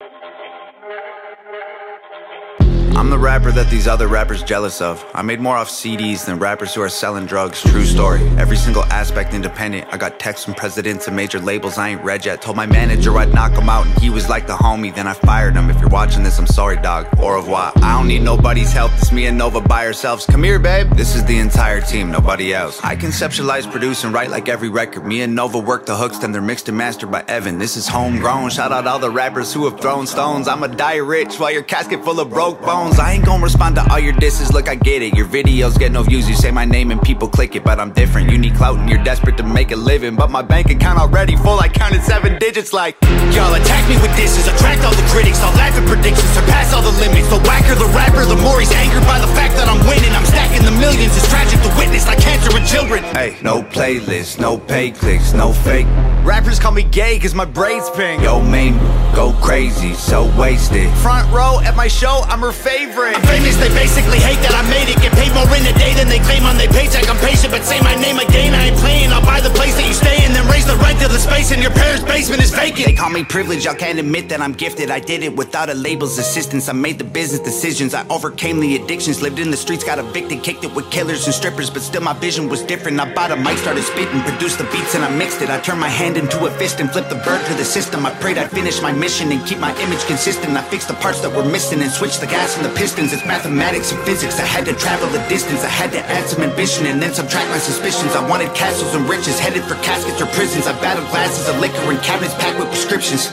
I'm the rapper that these other rappers jealous of. I made more off CDs than rappers who are selling drugs. True story. Every single aspect independent. I got texts from presidents and major labels I ain't read yet. Told my manager I'd knock him out and he was like the homie. Then I fired him. If you're watching this, I'm sorry, dog. Au revoir. I don't need nobody's help. It's me and Nova by ourselves. Come here, babe. This is the entire team, nobody else. I conceptualize, produce, and write like every record. Me and Nova work the hooks, then they're mixed and mastered by Evan. This is homegrown. Shout out all the rappers who have thrown stones. I'ma die rich while your casket full of broke bones. I ain't gon' respond to all your disses, look I get it. Your videos get no views, you say my name and people click it. But I'm different, you need clout and you're desperate to make a living. But my bank account already full, I counted 7 digits like y'all attack me with disses, attract all the critics. I'll laugh at predictions, surpass all the limits. The whacker the rapper, the more he's angered by the fact that I'm winning. I'm stacking the millions, it's tragic to witness like cancer in children. Hey, no playlist, no pay clicks, no fake. Rappers call me gay cause my braids pink. Yo main, go crazy, so wasted. Front row at my show, I'm her favorite. I'm famous, they basically hate that I made it. Get paid more in a day than they claim on their paycheck. I'm patient, but say my name again, I ain't playing. I'll buy the place that you stay in, then raise the rent till the space in your parents' basement is vacant. They call me privileged, y'all can't admit that I'm gifted. I did it without a label's assistance. I made the business decisions, I overcame the addictions. Lived in the streets, got evicted, kicked it with killers and strippers. But still my vision was different. I bought a mic, started spitting, produced the beats and I mixed it. I turned my hand into a fist and flipped the bird to the system. I prayed I'd finish my mission and keep my image consistent. I fixed the parts that were missing and switched the gas and the pistons. It's mathematics and physics, I had to travel the distance. I had to add some ambition and then subtract my suspicions. I wanted castles and riches, headed for caskets or prisons. I battled glasses of liquor and cabinets packed with prescriptions.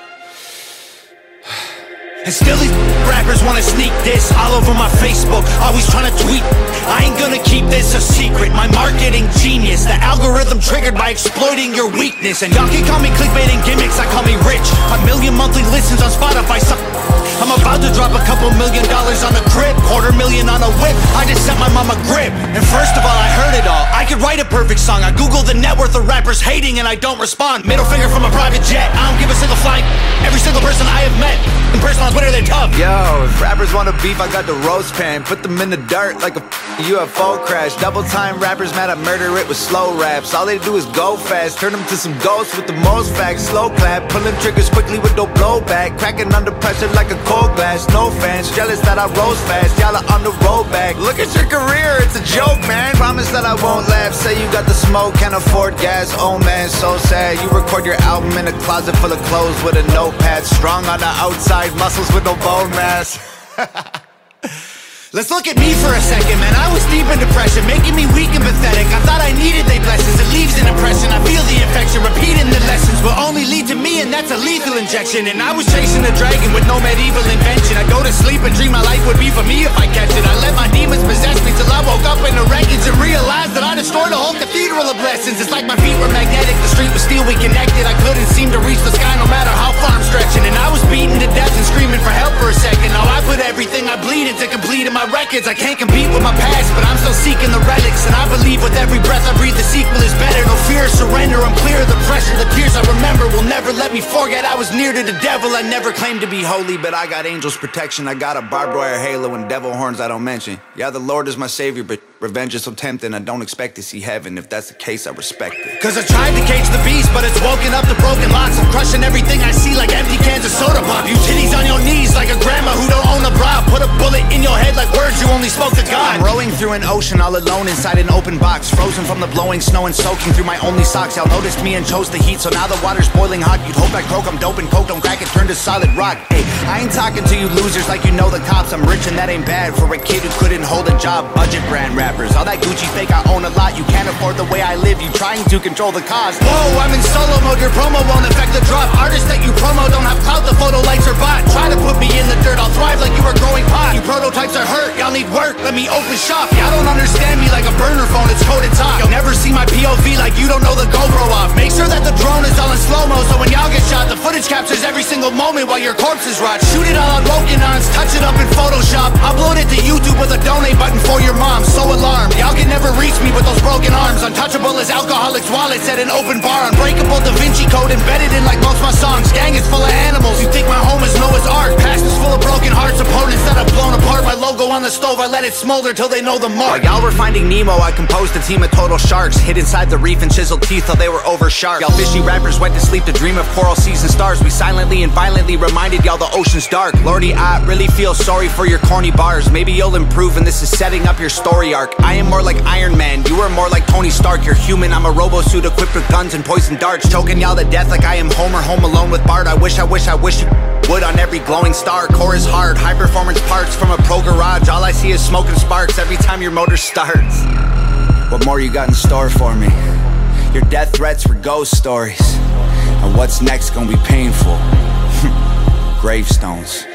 And still these rappers wanna sneak this all over my Facebook, always trying to tweet. I ain't gonna keep this a secret, my marketing genius. The algorithm triggered by exploiting your weakness. And y'all can call me clickbait and gimmicks, I call me rich. A million monthly listens on Spotify, I'm about to drop a couple $1 million on a crib, $250,000 on a whip. I just sent my mom a grip. And first of all, I heard it all. I could write a perfect song. I Google the net worth of rappers hating and I don't respond. Middle finger from a private jet. I don't give a single flying. Every single person I have met in person on Twitter, they're tough. Yo, if rappers wanna beef, I got the roast pan. Put them in the dirt like a UFO crash. Double time rappers mad I murder it with slow raps. All they do is go fast, turn them to some ghosts with the most facts. Slow clap, pulling triggers quickly with no blowback. Cracking under pressure like a cold glass. No fans, jealous that I rose fast. Y'all are on the road back. Look at your career, it's a joke, man. Promise that I won't laugh. Say you got the smoke, can't afford gas. Oh man, so sad. You record your album in a closet full of clothes with a notepad. Strong on the outside, muscles with no bone mass. Let's look at me for a second, man. I was deep in depression, making me weak and pathetic. I thought I needed their blessings, it leaves an impression. I feel the infection, repeating the lessons will only lead to me, and that's a lethal injection. And I was chasing a dragon with no medieval invention. I go to sleep and dream my life would be for me if I catch it. I let my demons possess me till I woke up in the wreckage and realized that I destroyed a whole cathedral of blessings. It's like my feet were magnetic, the street was steel, we connected. I couldn't seem to reach the sky no matter how far I'm stretching. And I was beaten to death and screaming for help for a second. Now I put everything I bleed into completing my records. I can't compete with my past, but I'm still seeking the relics. And I believe with every breath I breathe the sequel is better. No fear, surrender, I'm clear of the pressure. The tears I remember will never let me forget I was near to the devil. I never claimed to be holy, but I got angels protection. I got a barbed wire halo and devil horns I don't mention. Yeah, the Lord is my savior, but revenge is so tempting. I don't expect to see heaven. If that's the case, I respect it. Cause I tried to cage the beast, but it's woken up the broken locks. I'm crushing everything I see like empty cans of soda pop. You titties on your knees like a grandma who don't own a bra. Put a bullet in your head like words you only spoke to God. I'm rowing through an ocean all alone inside an open box. Frozen from the blowing snow and soaking through my only socks. Y'all noticed me and chose the heat, so now the water's boiling hot. You'd hope I croak, I'm dope and coke, don't crack it, turn to solid rock. Hey, I ain't talking to you losers like you know the cops. I'm rich and that ain't bad for a kid who couldn't hold a job. Budget brand rappers, all that Gucci fake I own a lot. You can't afford the way I live, you trying to control the cost. Whoa, I'm in solo mode, your promo won't affect the drop. Artists that you promo don't have clout, the photo lights are bought. Try to put me in the dirt, I'll thrive like you were growing pot. You prototypes are hurt, y'all need work, let me open shop. Y'all don't understand me like a burner phone, it's coded top. You'll never see my POV like you don't know the GoPro off. Make sure that the drone is all in slow-mo, so when y'all get shot, the footage captures every single moment while your corpses rot. Shoot it all on broken-ons, touch it up in Photoshop. Upload it to YouTube with a donate button for your mom. So alarmed, y'all can never reach me with those broken arms. Untouchable as alcoholics' wallets at an open bar. Unbreakable Da Vinci Code embedded in like most my songs. Gang is full of animals, you think my home is Noah's Ark. Past is full of broken hearts, opponents that I've blown apart. My logo on on the stove, I let it smolder till they know the mark. While y'all were finding Nemo, I composed a team of total sharks, hid inside the reef and chiseled teeth till they were over sharp. Y'all fishy rappers went to sleep to dream of coral seas and stars. We silently and violently reminded y'all the ocean's dark. Lordy, I really feel sorry for your corny bars. Maybe you'll improve and this is setting up your story arc. I am more like Iron Man, you are more like Tony Stark. You're human, I'm a robo-suit equipped with guns and poison darts, choking y'all to death like I am Homer home alone with Bart. I wish you would on every glowing star. Core is hard, high performance parts from a pro garage. All I see is smoke and sparks every time your motor starts. What more you got in store for me? Your death threats were ghost stories, and what's next gonna be painful. Gravestones.